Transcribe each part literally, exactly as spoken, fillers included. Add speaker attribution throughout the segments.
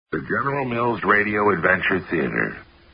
Speaker 1: The General Mills Radio Adventure Theater.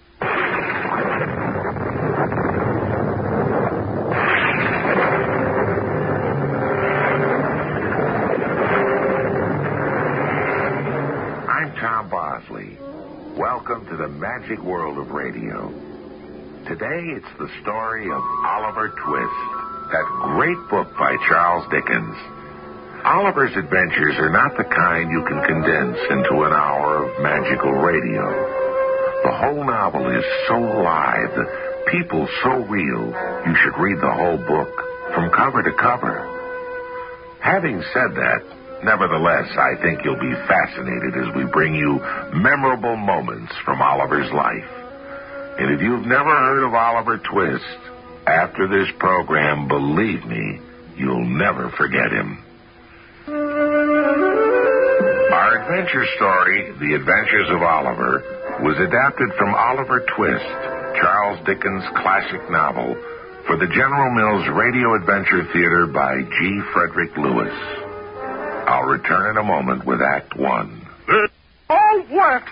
Speaker 1: I'm Tom Bosley. Welcome to the magic world of radio. Today it's the story of Oliver Twist, that great book by Charles Dickens. Oliver's adventures are not the kind you can condense into an hour of magical radio. The whole novel is so alive, the people so real, you should read the whole book from cover to cover. Having said that, nevertheless, I think you'll be fascinated as we bring you memorable moments from Oliver's life. And if you've never heard of Oliver Twist, after this program, believe me, you'll never forget him. Our adventure story, The Adventures of Oliver, was adapted from Oliver Twist, Charles Dickens' classic novel, for the General Mills Radio Adventure Theater by G. Frederick Lewis. I'll return in a moment with Act One.
Speaker 2: All work!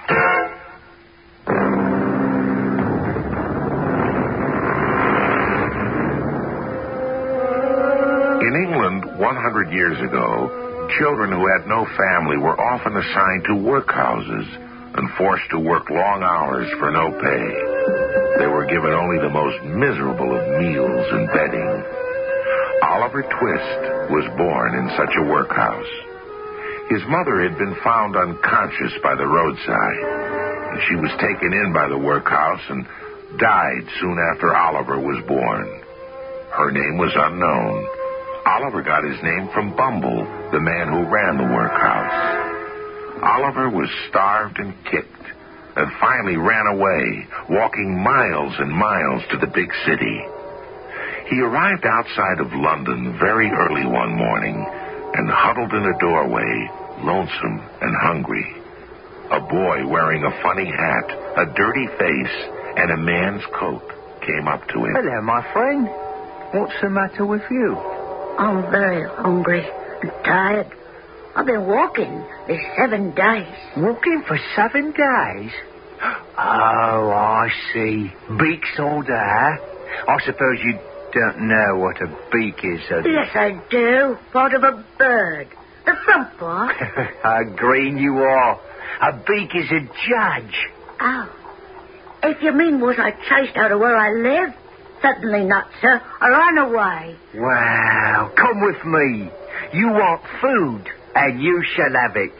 Speaker 1: In England, one hundred years ago, children who had no family were often assigned to workhouses and forced to work long hours for no pay. They were given only the most miserable of meals and bedding. Oliver Twist was born in such a workhouse. His mother had been found unconscious by the roadside, and she was taken in by the workhouse and died soon after Oliver was born. Her name was unknown. Oliver got his name from Bumble, the man who ran the workhouse. Oliver was starved and kicked, and finally ran away, walking miles and miles to the big city. He arrived outside of London very early one morning and huddled in a doorway, lonesome and hungry. A boy wearing a funny hat, a dirty face, and a man's coat came up to him.
Speaker 3: Hello, my friend. What's the matter with you?
Speaker 4: I'm very hungry and tired. I've been walking these seven days.
Speaker 3: Walking for seven days? Oh, I see. Beak's order, huh? I suppose you don't know what a beak is, do you?
Speaker 4: Yes, I do. Part of a bird. The front part.
Speaker 3: How green you are. A beak is a judge.
Speaker 4: Oh. If you mean was I chased out of where I live? Certainly not, sir. I ran away.
Speaker 3: Wow. Come with me. You want food, and you shall have it.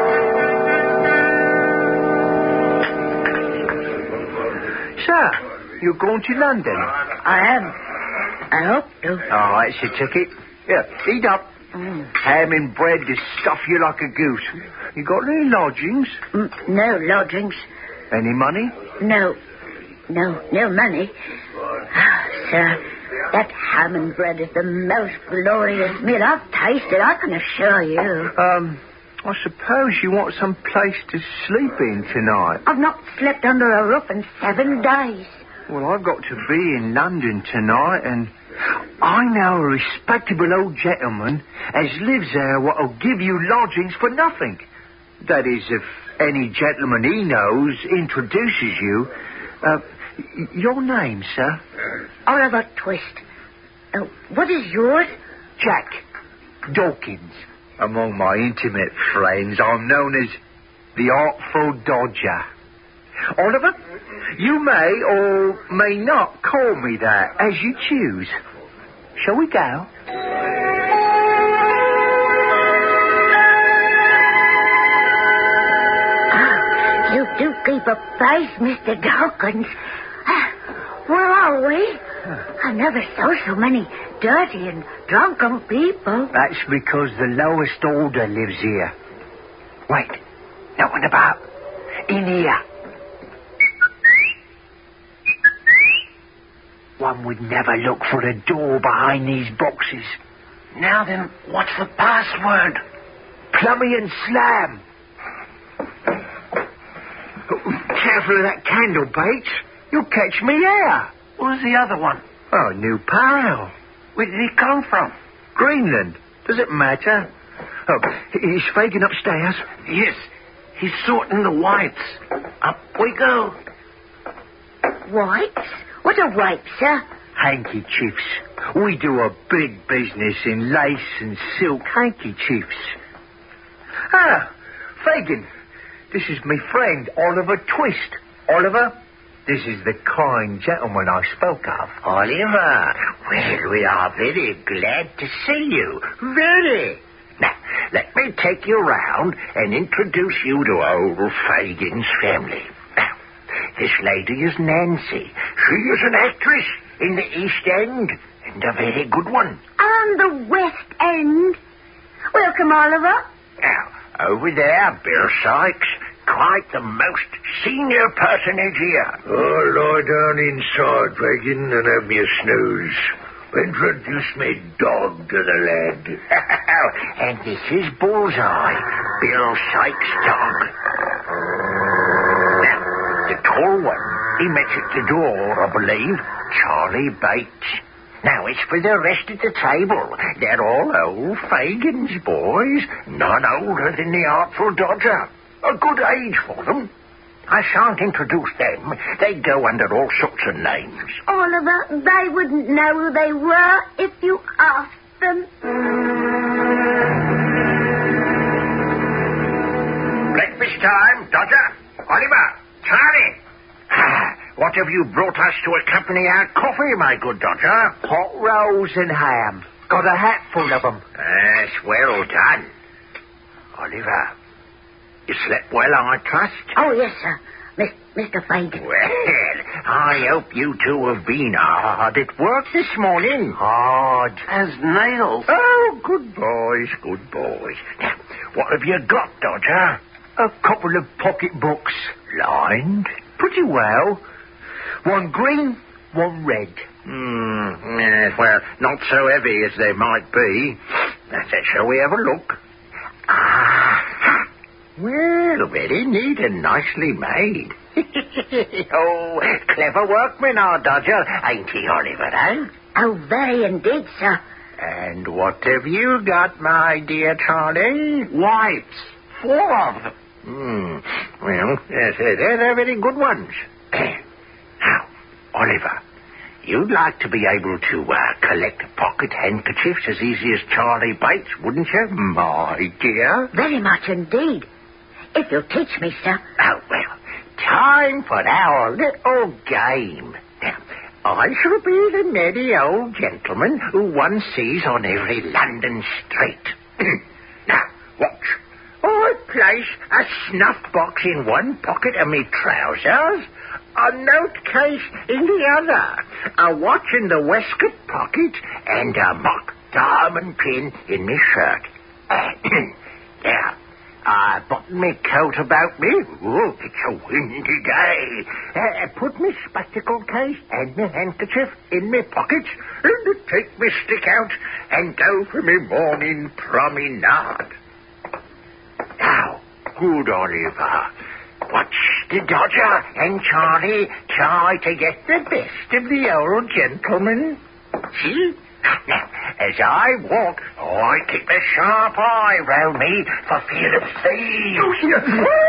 Speaker 3: Sir, you're going to London?
Speaker 4: I am. I hope to.
Speaker 3: Oh, that's your ticket. Yeah, eat up.
Speaker 4: Mm.
Speaker 3: Ham and bread to stuff you like a goose. You got any lodgings?
Speaker 4: Mm, no lodgings.
Speaker 3: Any money?
Speaker 4: No. No, no money. Ah, sir, that ham and bread is the most glorious meal I've tasted, I can assure you.
Speaker 3: Um, I suppose you want some place to sleep in tonight.
Speaker 4: I've not slept under a roof in seven days.
Speaker 3: Well, I've got to be in London tonight, and I know a respectable old gentleman as lives there what'll give you lodgings for nothing. That is, if any gentleman he knows introduces you. Uh, your name, sir?
Speaker 4: Oliver Twist. Uh, what is yours?
Speaker 3: Jack Dawkins. Among my intimate friends, I'm known as the Artful Dodger. Oliver, you may or may not call me that, as you choose. Shall we go?
Speaker 4: Ah, you do keep a pace, Mister Dawkins. Ah, where are we? I never saw so many dirty and drunken people.
Speaker 3: That's because the lowest order lives here. Wait, no one about. In here. One would never look for a door behind these boxes. Now then, what's the password? Plummy and Slam. Careful of that candle, Bates. You'll catch me here.
Speaker 2: Where's the other one?
Speaker 3: Oh, new pal.
Speaker 2: Where did he come from?
Speaker 3: Greenland. Does it matter? Oh, he's Fagin upstairs?
Speaker 2: Yes. He's sorting the whites. Up we go.
Speaker 4: Whites? What are whites, sir?
Speaker 3: Handkerchiefs. We do a big business in lace and silk handkerchiefs. Ah, Fagin, this is my friend Oliver Twist. Oliver, this is the kind gentleman I spoke of.
Speaker 5: Oliver, well, we are very glad to see you. Very. Now, let me take you round and introduce you to old Fagin's family. Now, this lady is Nancy. She is an actress in the East End, and a very good one.
Speaker 4: On the West End. Welcome, Oliver.
Speaker 5: Now, over there, Bill Sykes, quite the most senior personage here.
Speaker 6: Oh, lie down inside, Fagin, and have me a snooze. Introduce me dog to the lad.
Speaker 5: And this is Bullseye, Bill Sykes' dog. Now, the tall one, he met at the door, I believe, Charlie Bates. Now, it's for the rest of the table. They're all old Fagin's boys, none older than the Artful Dodger. A good age for them. I shan't introduce them. They go under all sorts of names.
Speaker 4: Oliver, they wouldn't know who they were if you asked them.
Speaker 5: Breakfast time, Dodger. Oliver, Charlie. Ah, what have you brought us to accompany our coffee, my good Dodger?
Speaker 3: Hot rolls and ham. Got a hat full of them.
Speaker 5: That's well done. Oliver, you slept well, I trust?
Speaker 4: Oh, yes, sir. Miss, Mister Fagin.
Speaker 5: Well, I hope you two have been hard at work this morning.
Speaker 3: Hard.
Speaker 2: As nails.
Speaker 5: Oh, good boys, good boys. Now, what have you got, Dodger?
Speaker 3: A couple of pocket books.
Speaker 5: Lined?
Speaker 3: Pretty well. One green, one red.
Speaker 5: Hmm, yes, well, not so heavy as they might be. Now, shall we have a look? Ah, well, very neat and nicely made. Oh, clever workman, our Dodger, ain't he, Oliver, eh?
Speaker 4: Oh, very indeed, sir.
Speaker 5: And what have you got, my dear Charlie?
Speaker 2: Whites. Four of them.
Speaker 5: Hmm. Well, yes, they're, they're very good ones. Now, Oliver, you'd like to be able to uh, collect pocket handkerchiefs as easy as Charlie Bates, wouldn't you, my dear?
Speaker 4: Very much indeed. If you'll teach me, sir.
Speaker 5: Oh, well, time for our little game. Now, I shall be the merry old gentleman who one sees on every London street. Now, watch. I place a snuff box in one pocket of me trousers, a note case in the other, a watch in the waistcoat pocket, and a mock diamond pin in me shirt. There. I button me coat about me. Oh, it's a windy day. Uh, put me spectacle case and me handkerchief in me pockets, and take me stick out and go for me morning promenade. Now, good Oliver, watch the Dodger and Charlie try to get the best of the old gentleman. See? Now, as I walk, I keep a sharp eye round me for fear of thieves. Oh, here.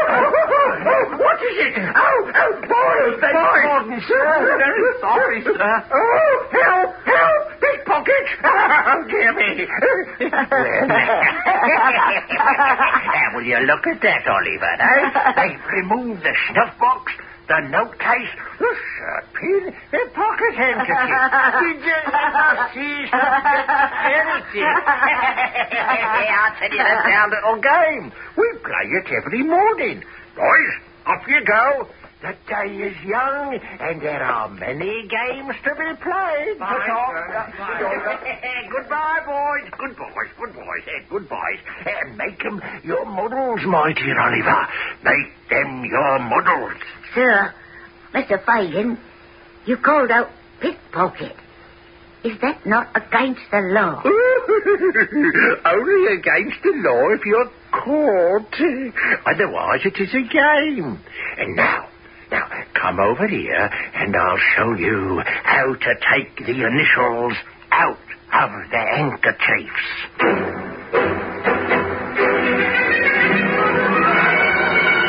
Speaker 5: Oh, what is it? Oh, oh, boy, beg pardon, sir.
Speaker 2: Very sorry, sir.
Speaker 5: Oh, help, help, pickpocket. Oh, dear me. Now, will you look at that, Oliver, eh? They've removed the snuff box, the note case, the shirt pin, the pocket handkerchief. Did you ever see anything? I'll tell you, that's our little game. We play it every morning. Boys, off you go. The day is young, and there are many games to be played.
Speaker 2: Bye, sir. Bye.
Speaker 5: Goodbye, boys. Good boys, good boys, eh, good boys. Uh, make them your models, my dear Oliver. Make them your models.
Speaker 4: Sir, Mister Fagin, you called out pickpocket. Is that not against the law?
Speaker 5: Only against the law if you're caught. Otherwise, it is a game. And now, now, come over here, and I'll show you how to take the initials out of the handkerchiefs.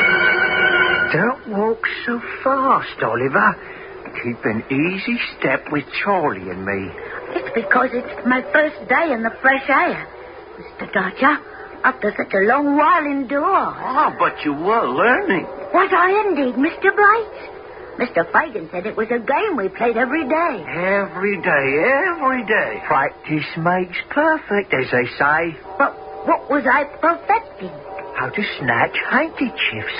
Speaker 3: Don't walk so fast, Oliver. Keep an easy step with Charlie and me.
Speaker 4: It's because it's my first day in the fresh air, Mister Dodger. After such a long while indoors.
Speaker 2: Oh, but you were learning.
Speaker 4: Was I indeed, Mister Blight? Mister Fagin said it was a game we played every day.
Speaker 3: Every day, every day. Practice makes perfect, as they say.
Speaker 4: But what was I perfecting?
Speaker 3: How to snatch handkerchiefs.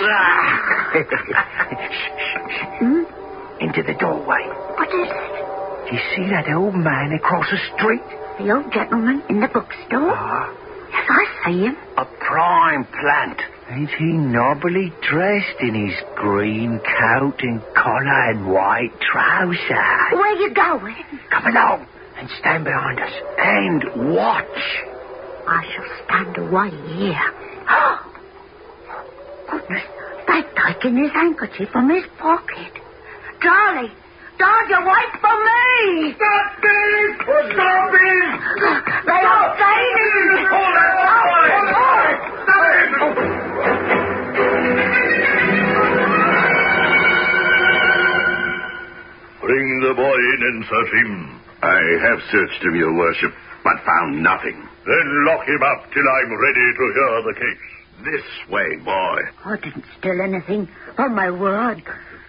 Speaker 4: Hmm?
Speaker 3: Into the doorway.
Speaker 4: What is it?
Speaker 3: Do you see that old man across the street?
Speaker 4: The old gentleman in the bookstore?
Speaker 3: Ah.
Speaker 4: Yes, I see him.
Speaker 2: A prime plant.
Speaker 3: Ain't he nobbly dressed in his green coat and collar and white trousers?
Speaker 4: Where you going?
Speaker 3: Come along and stand behind us and watch.
Speaker 4: I shall stand away here. Goodness, they've taken his handkerchief from his pocket. Charlie, Dodger, wait for me!
Speaker 6: Stop him! Stop him!
Speaker 4: They are saving!
Speaker 6: Hold it! Hold it! Stop him!
Speaker 1: Bring the boy in and search him. I have searched him, your worship, but found nothing. Then lock him up till I'm ready to hear the case. This way, boy.
Speaker 4: I didn't steal anything, on my word.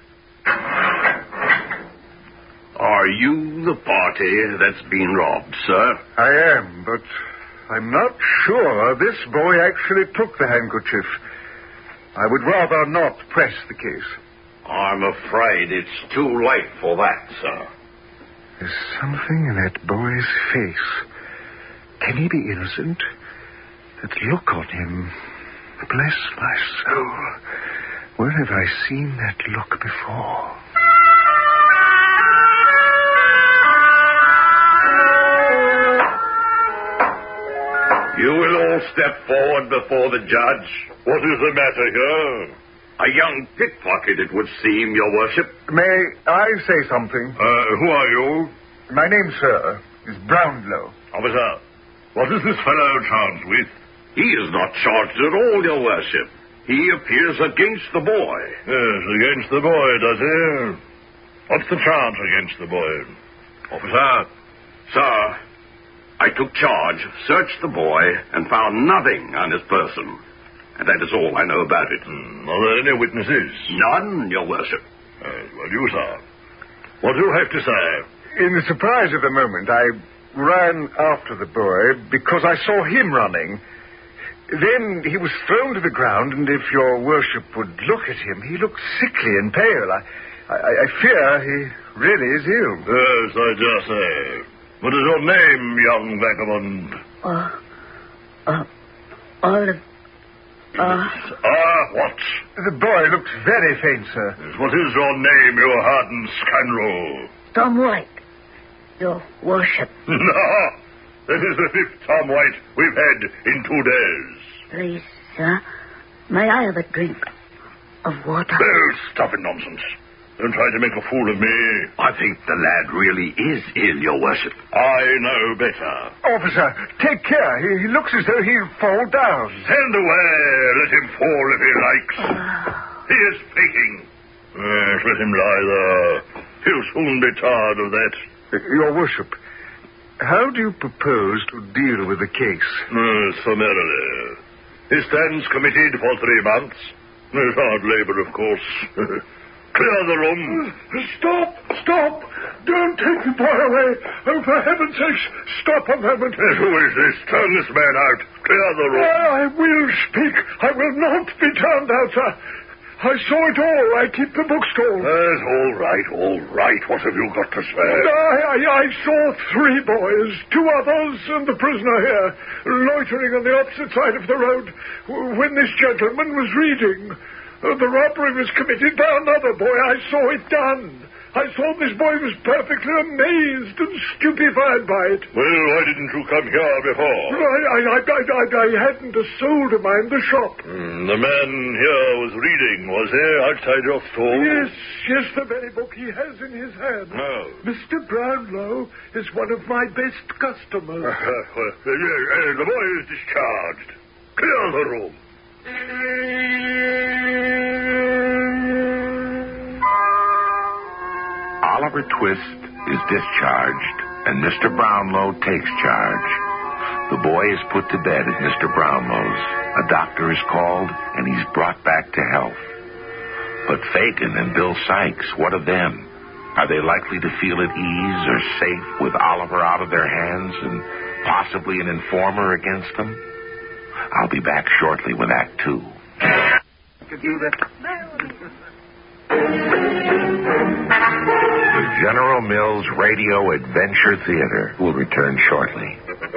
Speaker 1: Are you the party that's been robbed, sir?
Speaker 7: I am, but I'm not sure this boy actually took the handkerchief. I would rather not press the case.
Speaker 1: I'm afraid it's too late for that, sir.
Speaker 7: There's something in that boy's face. Can he be innocent? That look on him. Bless my soul. Where have I seen that look before?
Speaker 1: You will all step forward before the judge. What is the matter here? A young pickpocket, it would seem, your worship.
Speaker 7: May I say something?
Speaker 1: Uh, who are you?
Speaker 7: My name, sir, is Brownlow.
Speaker 1: Officer, what is this fellow charged with? He is not charged at all, your worship. He appears against the boy. Yes, against the boy, does he? What's the charge against the boy? Officer, sir, I took charge, searched the boy, and found nothing on his person. And that is all I know about it. Mm, are there any witnesses? None, your worship. Uh, well, you, sir. What do you have to say?
Speaker 7: In the surprise of the moment, I ran after the boy because I saw him running. Then he was thrown to the ground, and if your worship would look at him, he looked sickly and pale. I, I, I fear he really is ill.
Speaker 1: Yes, I dare say. What is your name, young vagabond?
Speaker 4: Uh, uh, Olive. Uh,
Speaker 1: ah, what?
Speaker 7: The boy looks very faint, sir.
Speaker 1: Yes, what is your name, you hardened scoundrel?
Speaker 4: Tom White, your worship.
Speaker 1: No, this is the fifth Tom White we've had in two days.
Speaker 4: Please, sir, may I have a drink of water?
Speaker 1: Oh, stop it, nonsense. Don't try to make a fool of me. I think the lad really is ill, your worship. I know better.
Speaker 7: Officer, take care. He, he looks as though he'll fall down.
Speaker 1: Stand away. Let him fall if he likes. He is faking. Yes, let him lie there. He'll soon be tired of that.
Speaker 7: Your worship, how do you propose to deal with the case?
Speaker 1: Uh, summarily. He stands committed for three months. It's hard labor, of course. Clear the room.
Speaker 7: Stop! Stop! Don't take the boy away. Oh, for heaven's sake, stop a moment.
Speaker 1: Yes, who is this? Turn this man out. Clear the room.
Speaker 7: I will speak. I will not be turned out, sir. I saw it all. I keep the bookstall.
Speaker 1: Yes, all right, all right. What have you got to say?
Speaker 7: I, I, I saw three boys, two others, and the prisoner here, loitering on the opposite side of the road when this gentleman was reading. Uh, the robbery was committed by another boy. I saw it done. I saw this boy was perfectly amazed and stupefied by it.
Speaker 1: Well, why didn't you come here before?
Speaker 7: I, I, I, I, I hadn't a soul to mind the shop.
Speaker 1: Mm, the man here was reading, was he, outside your store?
Speaker 7: Yes, yes, the very book he has in his hand.
Speaker 1: Oh.
Speaker 7: Mister Brownlow is one of my best customers.
Speaker 1: Uh, well, uh, uh, the boy is discharged. Clear the room. Oliver Twist is discharged and Mister Brownlow takes charge. The boy is put to bed at Mister Brownlow's. A doctor is called, and he's brought back to health. But Fagin and Bill Sykes, what of them? Are they likely to feel at ease or safe with Oliver out of their hands and possibly an informer against them? I'll be back shortly with Act Two. The General Mills Radio Adventure Theater will return shortly.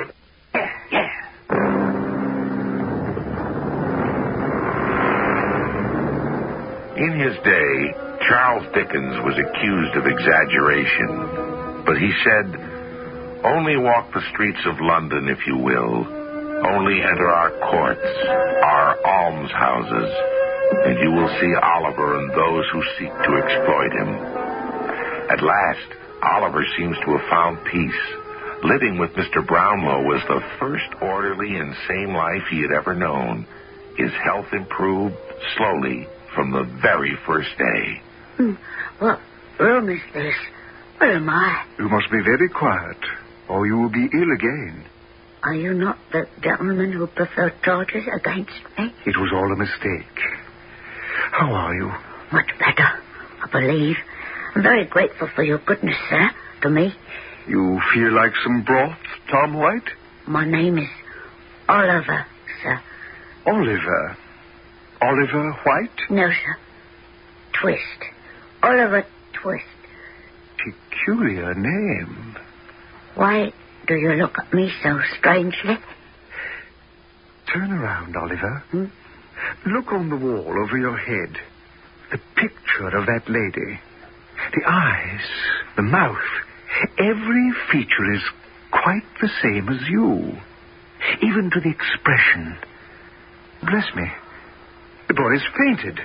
Speaker 1: In his day, Charles Dickens was accused of exaggeration, but he said, "Only walk the streets of London, if you will. Only enter our courts, our almshouses, and you will see Oliver and those who seek to exploit him." At last, Oliver seems to have found peace. Living with Mister Brownlow was the first orderly and sane life he had ever known. His health improved slowly from the very first day.
Speaker 4: Hmm. What room is this? Where am I?
Speaker 8: You must be very quiet, or you will be ill again.
Speaker 4: Are you not the gentleman who preferred charges against me?
Speaker 8: It was all a mistake. How are you?
Speaker 4: Much better, I believe. I'm very grateful for your goodness, sir, to me.
Speaker 8: You feel like some broth, Tom White?
Speaker 4: My name is Oliver, sir.
Speaker 8: Oliver? Oliver White?
Speaker 4: No, sir. Twist. Oliver Twist.
Speaker 8: Peculiar name.
Speaker 4: Why do you look at me so strangely?
Speaker 8: Turn around, Oliver.
Speaker 4: Hmm?
Speaker 8: Look on the wall over your head. The picture of that lady. The eyes, the mouth. Every feature is quite the same as you. Even to the expression. Bless me. The boy has fainted.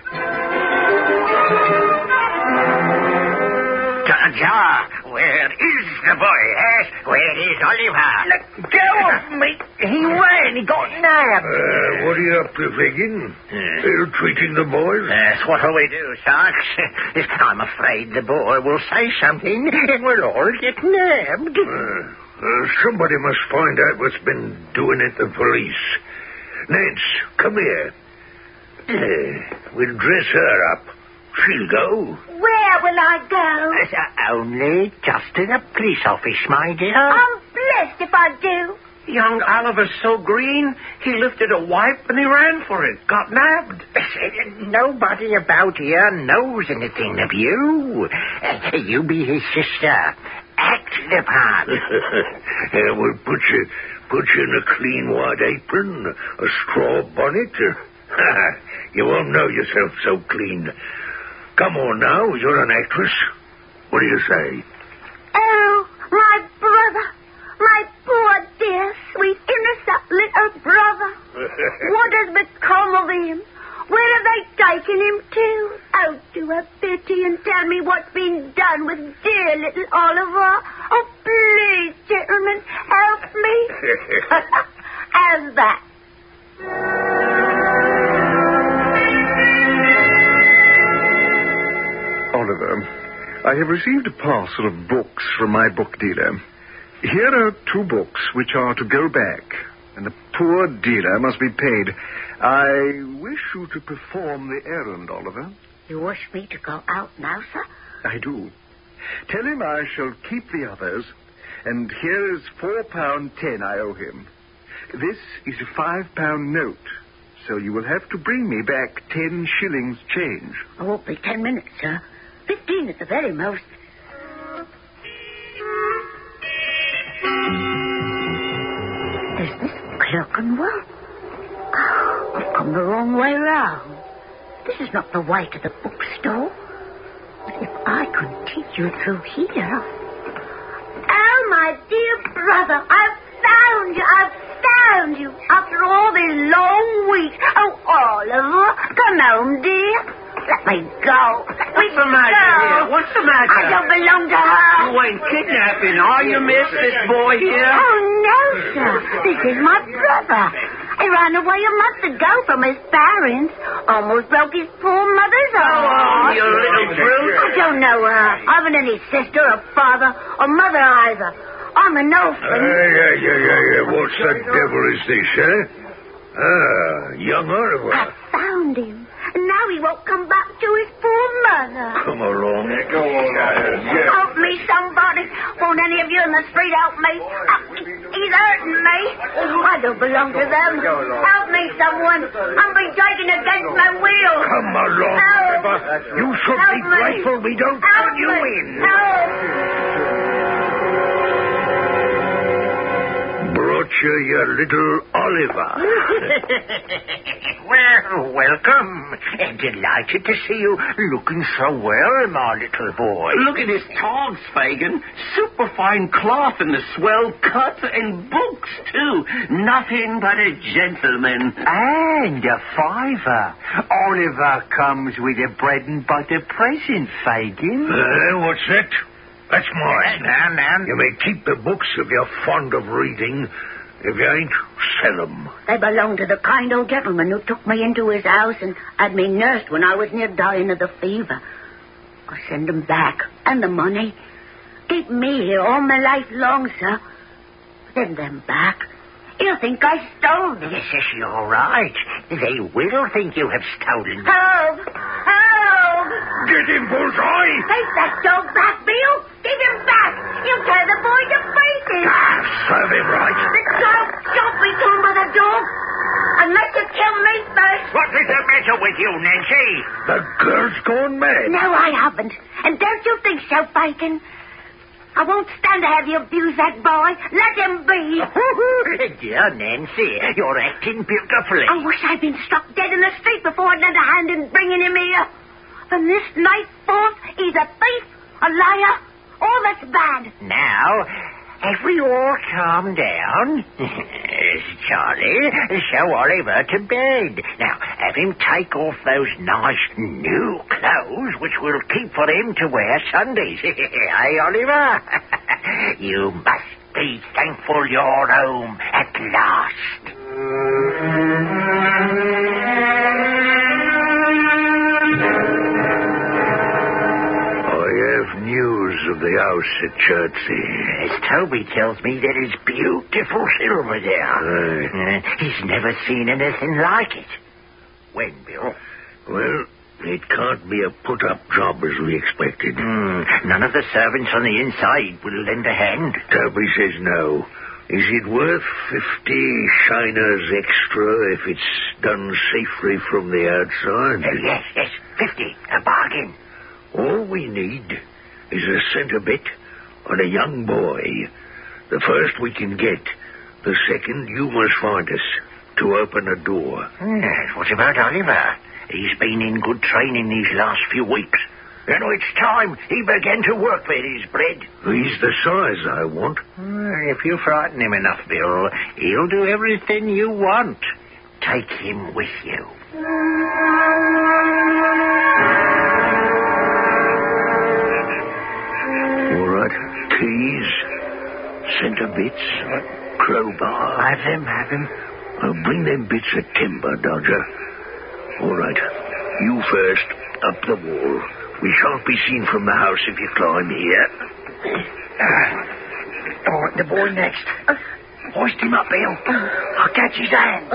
Speaker 5: Jar, where is the boy, eh? Where is Oliver?
Speaker 3: Let go of me. He ran. He got nabbed.
Speaker 6: Uh, what are you up to, Fagin?
Speaker 5: Uh,
Speaker 6: Are you treating the boys?
Speaker 5: Yes, what'll we do, Sarks? I'm afraid the boy will say something and we'll all get nabbed.
Speaker 6: Uh, uh, somebody must find out what's been doing at the police. Nance, come here. Uh, we'll dress her up. She'll go.
Speaker 4: Where will I go?
Speaker 5: Uh, only just to the police office, my dear.
Speaker 4: I'm blessed if I do.
Speaker 3: Young Oliver's so green, he lifted a wipe and he ran for it. Got nabbed.
Speaker 5: Nobody about here knows anything of you. Uh, you be his sister. Act the part.
Speaker 6: uh, we'll put you, put you in a clean white apron, a straw bonnet. You won't know yourself so clean. Come on now, you're an actress. What do you say?
Speaker 4: Oh, my brother. My poor, dear, sweet, innocent little brother. What has become of him? Where have they taken him to? Oh, do have pity and tell me what's been done with dear little Oliver. Oh, please, gentlemen, help me. How's that?
Speaker 8: Oliver, I have received a parcel of books from my book dealer. Here are two books which are to go back, and the poor dealer must be paid. I wish you to perform the errand, Oliver.
Speaker 4: You wish me to go out now, sir?
Speaker 8: I do. Tell him I shall keep the others, and here is four pound ten I owe him. This is a five pound note, so you will have to bring me back ten shillings change.
Speaker 4: I won't be ten minutes, sir. Fifteen at the very most. Is this Clerkenwell? Oh, I've come the wrong way round. This is not the way to the bookstore. But if I continue through here... Oh, my dear brother, I've found you. I've found you. After all these long weeks. Oh, Oliver, come home, dear. Let me go. Let
Speaker 3: What's
Speaker 4: me
Speaker 3: the matter
Speaker 4: go.
Speaker 3: here? What's the matter?
Speaker 4: I don't belong to her.
Speaker 3: You ain't kidnapping, are you, miss, this boy here?
Speaker 4: Oh, no, sir. This is my brother. He ran away a month ago from his parents. Almost broke his poor mother's arm.
Speaker 3: Oh, you little brute.
Speaker 4: I don't don't know her. I haven't any sister or father or mother either. I'm an orphan.
Speaker 6: Uh, yeah, yeah, yeah, yeah. What the devil is this, eh? Ah, young Oliver.
Speaker 4: I found him. And now he won't come back to his poor mother.
Speaker 6: Come along. Yeah, go on. Yeah, yeah.
Speaker 4: Help me, somebody. Won't any of you in the street help me? Help me. He's hurting me. I don't belong to them. Help me, someone. I'm being taken against my will.
Speaker 6: Come along,
Speaker 4: Help.
Speaker 6: Oliver. You should
Speaker 4: Help
Speaker 6: be
Speaker 4: me.
Speaker 6: grateful we don't
Speaker 4: Help
Speaker 6: turn you
Speaker 4: me.
Speaker 6: in.
Speaker 4: Help.
Speaker 6: Brought you your little Oliver.
Speaker 5: Well, welcome. And delighted to see you looking so well, my little boy.
Speaker 2: Look at his togs, Fagin. Superfine cloth and the swell cut and books, too. Nothing but a gentleman.
Speaker 3: And a fiver. Oliver comes with a bread and butter present, Fagin.
Speaker 6: Uh, what's that? That's mine.
Speaker 5: Now, now.
Speaker 6: You may keep the books if you're fond of reading. If you ain't, sell 'em.
Speaker 4: They belong to the kind old gentleman who took me into his house and had me nursed when I was near dying of the fever. I'll send 'em back, and the money. Keep me here all my life long, sir. Send them back. He'll think I stole them.
Speaker 5: Yes, yes, you're right. They will think you have stolen them.
Speaker 4: Help! Help!
Speaker 6: Get him, Bullseye!
Speaker 4: Take that dog back, Bill! Give him back! You tear the boy to pieces!
Speaker 6: Ah, serve him right.
Speaker 4: The dog shan't be torn by the dog! Unless you kill me first!
Speaker 5: What is the matter with you, Nancy?
Speaker 6: The girl's gone mad.
Speaker 4: No, I haven't. And don't you think so, Bacon? I won't stand to have you abuse that boy. Let him be.
Speaker 5: Dear Nancy, you're acting beautifully.
Speaker 4: I wish I'd been struck dead in the street before I'd lent a hand in bringing him here. From this night forth, he's a thief, a liar, all that's bad.
Speaker 5: Now, have we all calmed down? Charlie, show Oliver to bed. Now, have him take off those nice new clothes which we'll keep for him to wear Sundays. Hey, Oliver? You must be thankful you're home at last.
Speaker 6: News of the house at Chertsey.
Speaker 5: As Toby tells me, there is beautiful silver there.
Speaker 6: Aye.
Speaker 5: Uh, he's never seen anything like it. When, Bill?
Speaker 6: Well, it can't be a put-up job as we expected.
Speaker 5: Mm, none of the servants on the inside will lend a hand.
Speaker 6: Toby says no. Is it worth fifty shiners extra if it's done safely from the outside?
Speaker 5: Uh, yes, yes, fifty. A bargain.
Speaker 6: All we need is a centre bit on a young boy. The first we can get. The second you must find us to open a door.
Speaker 5: Yes, what about Oliver? He's been in good training these last few weeks. You know, it's time he began to work for his bread.
Speaker 6: He's the size I want.
Speaker 5: Well, if you frighten him enough, Bill, he'll do everything you want. Take him with you.
Speaker 6: Keys, centre bits, crowbar.
Speaker 5: Have them, have them.
Speaker 6: I'll bring them bits of timber, Dodger. All right. You first, up the wall. We shan't be seen from the house if you climb here.
Speaker 5: Uh, all right, the boy next. Hoist him up, Bill. I'll catch his hand.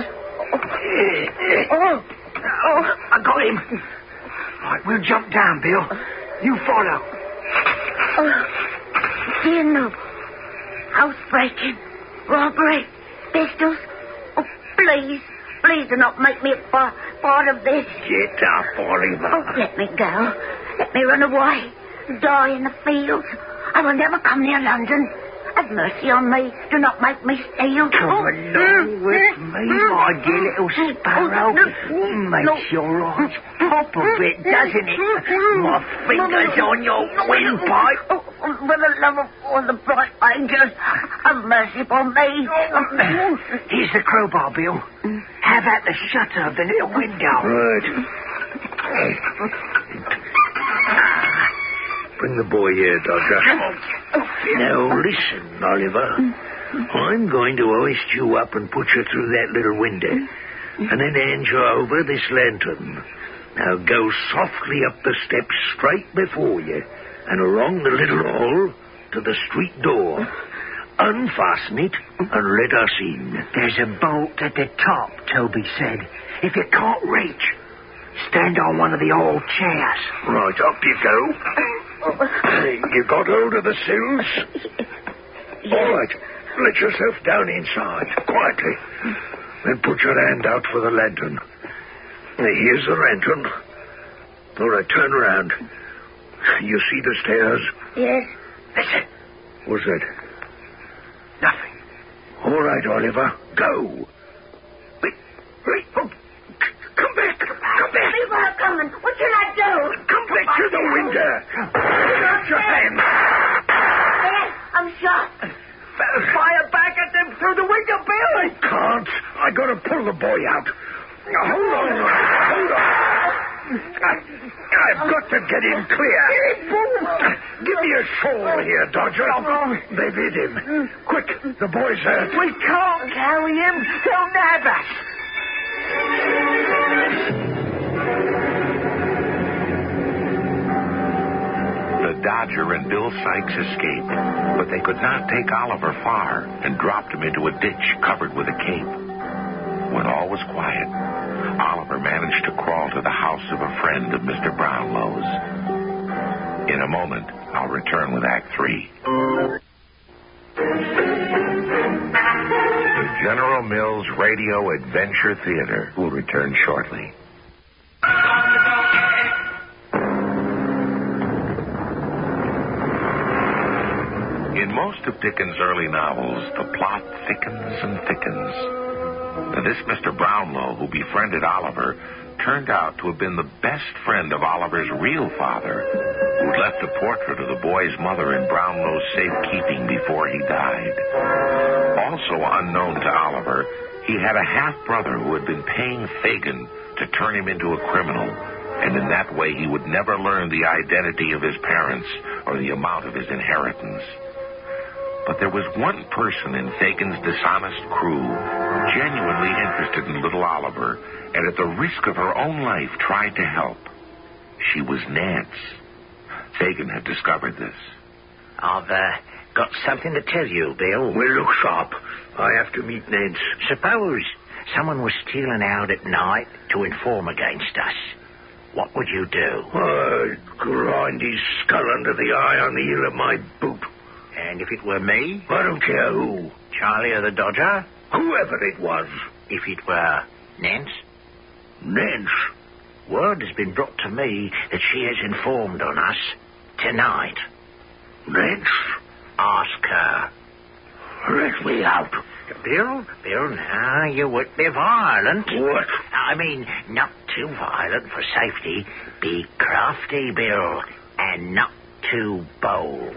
Speaker 4: Oh, oh.
Speaker 5: I got him. Right, we'll jump down, Bill. You follow.
Speaker 4: Oh. Dear no. Housebreaking, robbery, pistols. Oh, please, please do not make me a part, part of this.
Speaker 6: Get up, Oliver.
Speaker 4: Oh, let me go. Let me run away. Die in the fields. I will never come near London. Have mercy on me. Do not make me steal.
Speaker 5: Come
Speaker 4: oh,
Speaker 5: along with me, my dear little sparrow. Makes your eyes pop a bit, doesn't it? My fingers on your windpipe.
Speaker 4: Oh, for the love of all the bright angels, have mercy upon me.
Speaker 5: Here's the crowbar, Bill. Have at the shutter of the little window.
Speaker 6: Right. Bring the boy here, Dodger. Now, listen, Oliver. I'm going to hoist you up and put you through that little window, and then hand you over this lantern. Now go softly up the steps straight before you and along the little hall to the street door. Unfasten it and let us in.
Speaker 3: There's a bolt at the top, Toby said. If you can't reach, stand on one of the old chairs.
Speaker 6: Right, up you go. You got hold of the sills? All right. Let yourself down inside, quietly. Then put your hand out for the lantern. Here's the lantern. All right, turn around. You see the stairs?
Speaker 4: Yes.
Speaker 3: Listen.
Speaker 6: What's that?
Speaker 3: Nothing.
Speaker 6: All right, Oliver, go. Wait, wait, oh, c- come back, come back.
Speaker 4: People are coming. What should I do?
Speaker 6: Come back to the window. Put out your hand.
Speaker 4: Yes, I'm shot.
Speaker 3: Fire back at them through the window, Bill.
Speaker 6: I can't. I gotta pull the boy out. Now, hold on, hold on. I, I've got to get him clear. Give me a shawl here, Dodger. They've hit him. Quick, the boy's hurt.
Speaker 3: We can't carry him. They'll nab us.
Speaker 1: The Dodger and Bill Sykes escaped, but they could not take Oliver far and dropped him into a ditch covered with a cape. When all was quiet, Oliver managed to crawl to the house of a friend of Mister Brownlow's. In a moment, I'll return with Act Three. The General Mills Radio Adventure Theater will return shortly. In most of Dickens' early novels, the plot thickens and thickens. Now, this Mister Brownlow, who befriended Oliver, turned out to have been the best friend of Oliver's real father, who'd left a portrait of the boy's mother in Brownlow's safekeeping before he died. Also unknown to Oliver, he had a half-brother who had been paying Fagin to turn him into a criminal, and in that way he would never learn the identity of his parents or the amount of his inheritance. But there was one person in Fagin's dishonest crew genuinely interested in little Oliver, and at the risk of her own life tried to help. She was Nance. Fagin had discovered this.
Speaker 5: I've uh, got something to tell you, Bill.
Speaker 6: Well, look sharp. I have to meet Nance.
Speaker 5: Suppose someone was stealing out at night to inform against us. What would you do?
Speaker 6: I'd grind his skull under the eye on the heel of my boot.
Speaker 5: And if it were me?
Speaker 6: I don't care who.
Speaker 5: Charlie or the Dodger?
Speaker 6: Whoever it was.
Speaker 5: If it were Nance?
Speaker 6: Nance?
Speaker 5: Word has been brought to me that she has informed on us tonight.
Speaker 6: Nance?
Speaker 5: Ask her.
Speaker 6: Let me out.
Speaker 5: Bill, Bill, now you would be violent.
Speaker 6: What?
Speaker 5: I mean, not too violent for safety. Be crafty, Bill, and not too bold.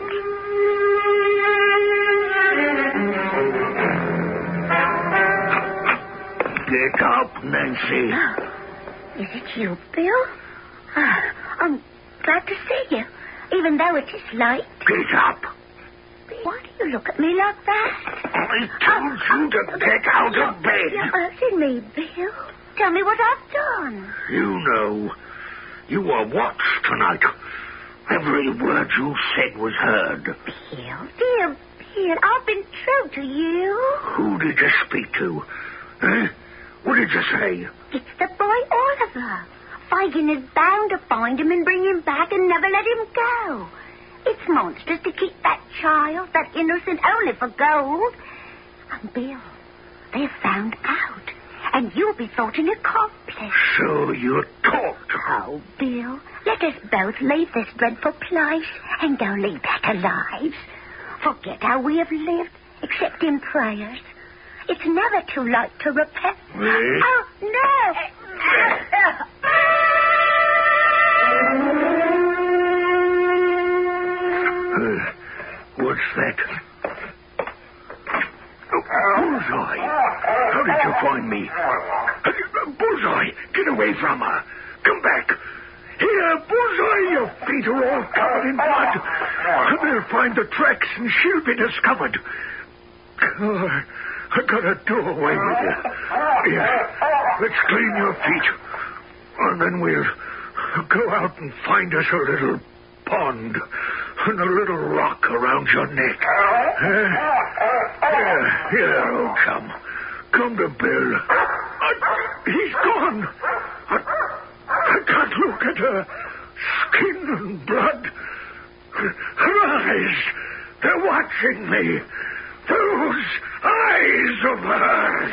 Speaker 6: Get up, Nancy.
Speaker 4: Oh, is it you, Bill? Oh, I'm glad to see you, even though it is late.
Speaker 6: Get up.
Speaker 4: Why do you look at me like that?
Speaker 6: I told you to get out of bed.
Speaker 4: You're hurting me, Bill. Tell me what I've done.
Speaker 6: You know, you were watched tonight. Every word you said was heard.
Speaker 4: Bill, dear Bill, I've been true to you.
Speaker 6: Who did you speak to? Eh? What did you say?
Speaker 4: It's the boy Oliver. Fagin is bound to find him and bring him back and never let him go. It's monstrous to keep that child, that innocent, only for gold. And Bill, they've found out, and you'll be thought an accomplice.
Speaker 6: So you talked.
Speaker 4: Oh, Bill, let us both leave this dreadful place and go lead better lives. Forget how we have lived, except in prayers. It's never too late to repent.
Speaker 6: Really?
Speaker 4: Oh, no!
Speaker 6: Uh, what's that? Oh, Bullseye! How did you find me? Uh, Bullseye, get away from her. Come back. Here, Bullseye, your feet are all covered in blood. They'll find the tracks and she'll be discovered. Oh, I gotta do away with you. Here, let's clean your feet. And then we'll go out and find us a little pond and a little rock around your neck. Uh, here, here, oh, come. Come to Bill. Uh, he's gone. I, I can't look at her skin and blood. Her eyes, they're watching me. Those eyes of hers.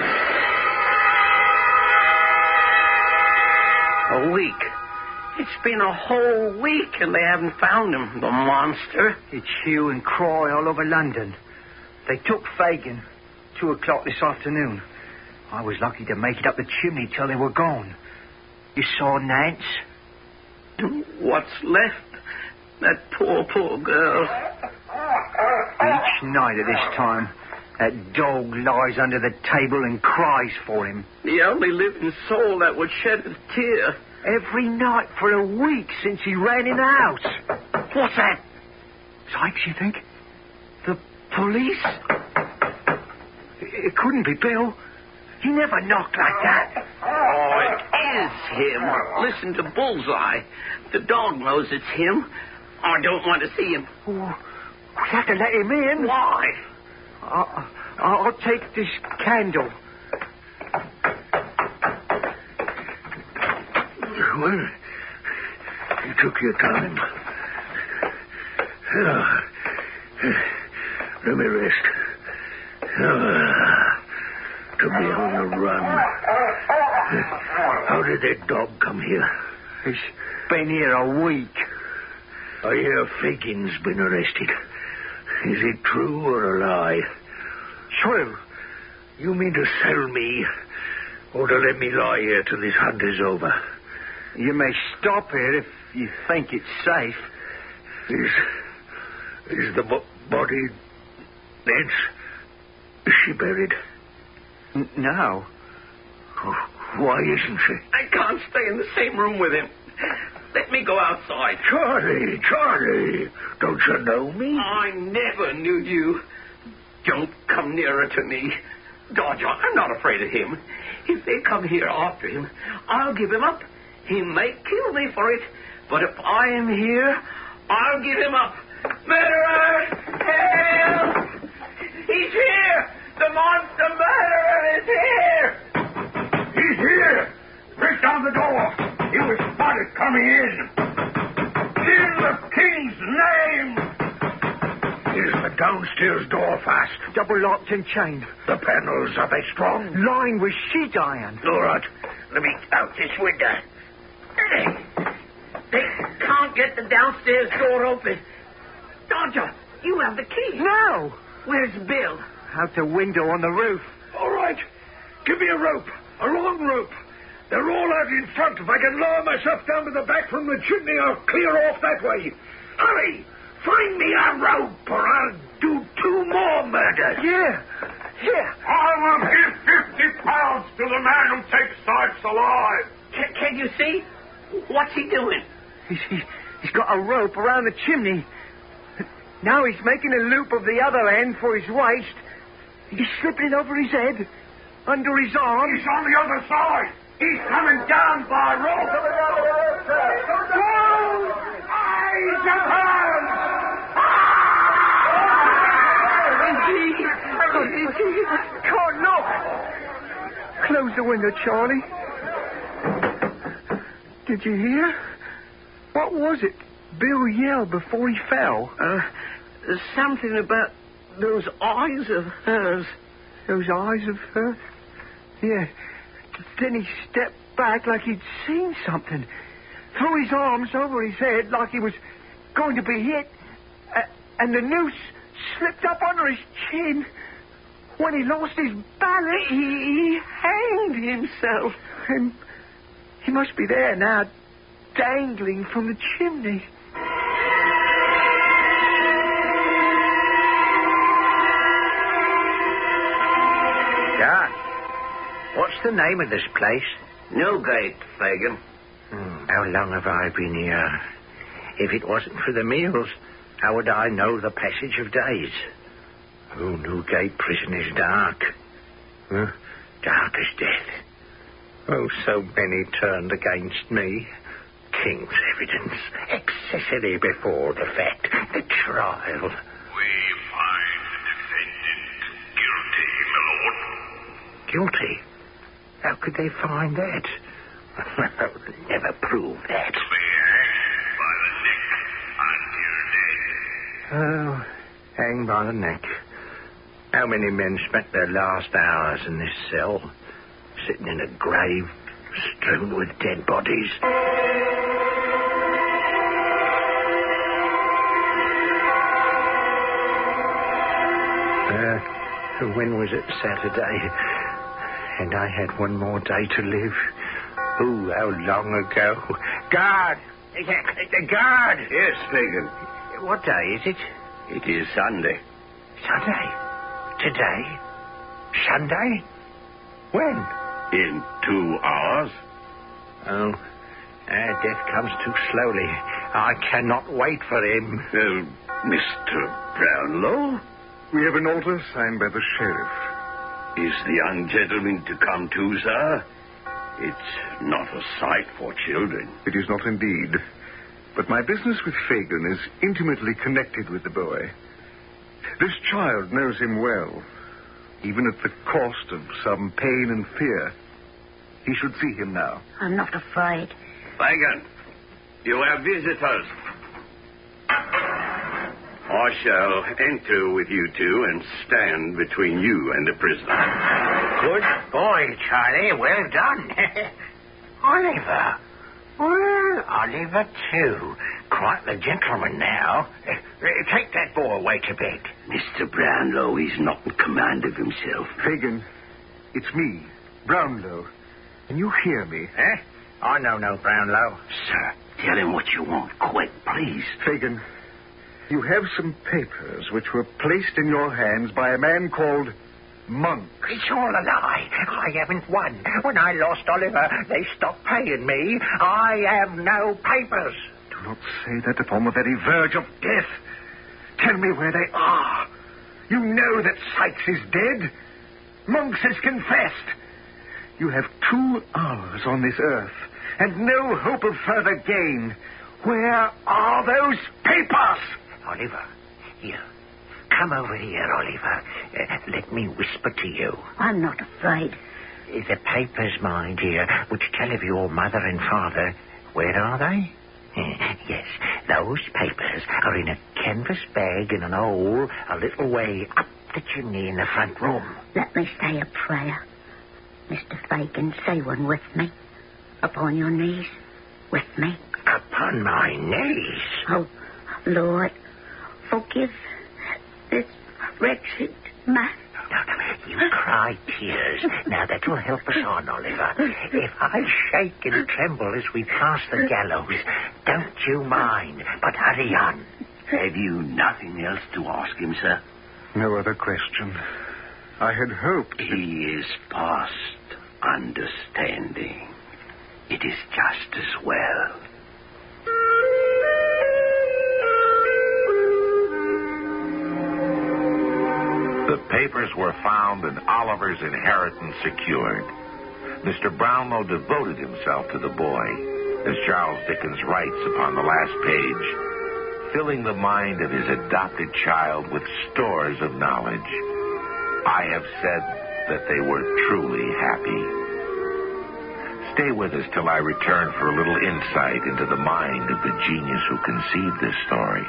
Speaker 2: A week. It's been a whole week and they haven't found him, the monster.
Speaker 3: It's hue and cry all over London. They took Fagin, two o'clock this afternoon. I was lucky to make it up the chimney till they were gone. You saw Nance?
Speaker 2: What's left? That poor, poor girl.
Speaker 3: Each night at this time, that dog lies under the table and cries for him.
Speaker 2: The only living soul that would shed a tear.
Speaker 3: Every night for a week since he ran in the house.
Speaker 2: What's that?
Speaker 3: Sykes, you think? The police? It couldn't be Bill. He never knocked like that.
Speaker 2: Oh, it is him. Listen to Bullseye. The dog knows it's him. I don't want to see him.
Speaker 3: Oh, we have to let him in.
Speaker 2: Why?
Speaker 3: I'll, I'll take this candle.
Speaker 6: Well, you took your time. Oh, let me rest. Oh, to be on the run. How did that dog come here?
Speaker 3: He's been here a week.
Speaker 6: I hear Fagin's been arrested. Is it true or a lie?
Speaker 3: True.
Speaker 6: You mean to sell me, or to let me lie here till this hunt is over?
Speaker 3: You may stop here if you think it's safe.
Speaker 6: Is, is the bo- body... Nance? Is she buried?
Speaker 3: N- no.
Speaker 6: Oh, why isn't she?
Speaker 2: I can't stay in the same room with him. Let me go outside.
Speaker 6: Charlie, Charlie, don't you know me?
Speaker 2: I never knew you. Don't come nearer to me. Dodger, I'm not afraid of him. If they come here after him, I'll give him up. He may kill me for it, but if I am here, I'll give him up. Murderer! Help! He's here! The monster murderer is here!
Speaker 6: He's here! Break down the door! He was spotted coming in! In the king's name! Is the downstairs door fast?
Speaker 3: Double locked and chained.
Speaker 6: The panels, are they strong?
Speaker 3: Lined with sheet iron.
Speaker 6: All right. Let me out this window.
Speaker 2: They can't get the downstairs door open. Dodger, you have the key.
Speaker 3: No!
Speaker 2: Where's Bill?
Speaker 3: Out the window on the roof.
Speaker 6: All right. Give me a rope. A long rope. They're all out in front. If I can lower myself down to the back from the chimney, I'll clear off that way. Hurry! Find me a rope, or I'll do two more murders.
Speaker 3: Yeah. Here.
Speaker 7: I will give fifty pounds to the man who takes Sykes alive.
Speaker 2: Can, can you see? What's he doing?
Speaker 3: He's, he, he's got a rope around the chimney. Now he's making a loop of the other end for his waist. He's slipping it over his head, under his arm.
Speaker 7: He's on the other side. He's coming down by rope. Whoa! Eyes of hers!
Speaker 3: Can't look. Close the window, Charlie. Did you hear? What was it? Bill yelled before he fell.
Speaker 2: Uh, something about those eyes of hers.
Speaker 3: Those eyes of hers? Yeah. Then he stepped back like he'd seen something. Threw his arms over his head like he was going to be hit. Uh, and the noose slipped up under his chin. When he lost his balance,
Speaker 2: He, he hanged himself.
Speaker 3: And he must be there now, dangling from the chimney.
Speaker 5: Doc, what's the name of this place?
Speaker 2: Newgate, Fagin.
Speaker 5: Hmm, how long have I been here? If it wasn't for the meals, how would I know the passage of days? Oh, Newgate prison is dark. Huh? Dark as death. Oh, so many turned against me. King's evidence, excessively before the fact, the trial.
Speaker 6: We find the defendant guilty, my lord.
Speaker 5: Guilty? How could they find that? They'll never prove that.
Speaker 6: To be hanged by the neck until dead.
Speaker 5: Oh, hanged by the neck. How many men spent their last hours in this cell, sitting in a grave strewn with dead bodies? Uh, when was it? Saturday. And I had one more day to live. Oh, how long ago. Guard! Guard!
Speaker 2: Yes, Fagin.
Speaker 5: What day is it?
Speaker 2: It is Sunday.
Speaker 5: Sunday? Today? Sunday? When?
Speaker 2: In two hours.
Speaker 5: Oh, uh, death comes too slowly. I cannot wait for him.
Speaker 2: Uh, Mister Brownlow?
Speaker 8: We have an order signed by the sheriff.
Speaker 2: Is the young gentleman to come too, sir? It's not a sight for children.
Speaker 8: It is not indeed. But my business with Fagin is intimately connected with the boy. This child knows him well, even at the cost of some pain and fear. He should see him now.
Speaker 4: I'm not afraid.
Speaker 2: Fagin, you have visitors. I shall enter with you two and stand between you and the prisoner.
Speaker 5: Good boy, Charlie. Well done. Oliver. Well, Oliver, too. Quite the gentleman now. Uh, take that boy away to bed.
Speaker 2: Mister Brownlow is not in command of himself.
Speaker 8: Fagin, it's me, Brownlow. Can you hear me?
Speaker 5: Eh? I know no Brownlow.
Speaker 2: Sir, tell him what you want, quick, please.
Speaker 8: Fagin, you have some papers which were placed in your hands by a man called Monk.
Speaker 5: It's all a lie. I haven't won. When I lost Oliver, they stopped paying me. I have no papers.
Speaker 8: Do not say that upon the very verge of death. Tell me where they are. You know that Sykes is dead. Monks has confessed. You have two hours on this earth and no hope of further gain. Where are those papers?
Speaker 5: Oliver, here. Come over here, Oliver. Uh, let me whisper to you.
Speaker 4: I'm not afraid.
Speaker 5: The papers, my dear, which tell of your mother and father, where are they? Yes, those papers are in a canvas bag in an hole a little way up the chimney in the front room.
Speaker 4: Let me say a prayer. Mister Fagin, say one with me. Upon your knees. With me.
Speaker 5: Upon my knees?
Speaker 4: Oh, Lord, forgive this wretched man.
Speaker 5: No, no, you cry tears. Now, that will help us on, Oliver. If I shake and tremble as we pass the gallows, don't you mind, but hurry on.
Speaker 2: Have you nothing else to ask him, sir?
Speaker 8: No other question. I had hoped...
Speaker 2: He is past understanding. It is just as well.
Speaker 1: The papers were found and Oliver's inheritance secured. Mister Brownlow devoted himself to the boy, as Charles Dickens writes upon the last page, filling the mind of his adopted child with stores of knowledge. I have said that they were truly happy. Stay with us till I return for a little insight into the mind of the genius who conceived this story.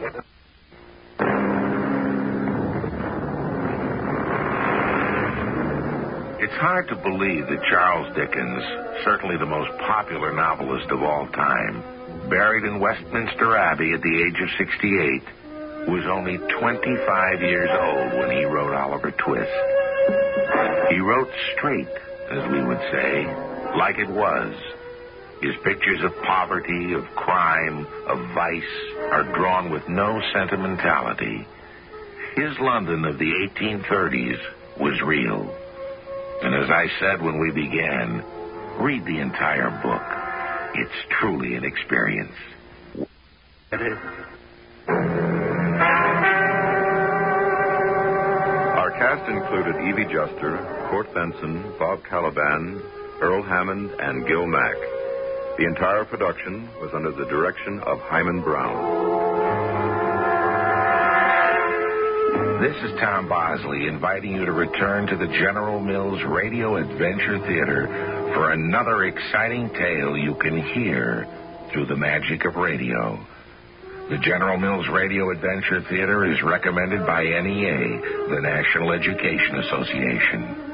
Speaker 1: It's hard to believe that Charles Dickens, certainly the most popular novelist of all time, buried in Westminster Abbey at the age of sixty-eight, was only twenty-five years old when he wrote Oliver Twist. He wrote straight, as we would say, like it was. His pictures of poverty, of crime, of vice are drawn with no sentimentality. His London of the eighteen thirties was real. And as I said when we began, read the entire book. It's truly an experience.
Speaker 9: Our cast included Evie Juster, Court Benson, Bob Caliban, Earl Hammond, and Gil Mack. The entire production was under the direction of Hyman Brown.
Speaker 1: This is Tom Bosley inviting you to return to the General Mills Radio Adventure Theater for another exciting tale you can hear through the magic of radio. The General Mills Radio Adventure Theater is recommended by N E A, the National Education Association.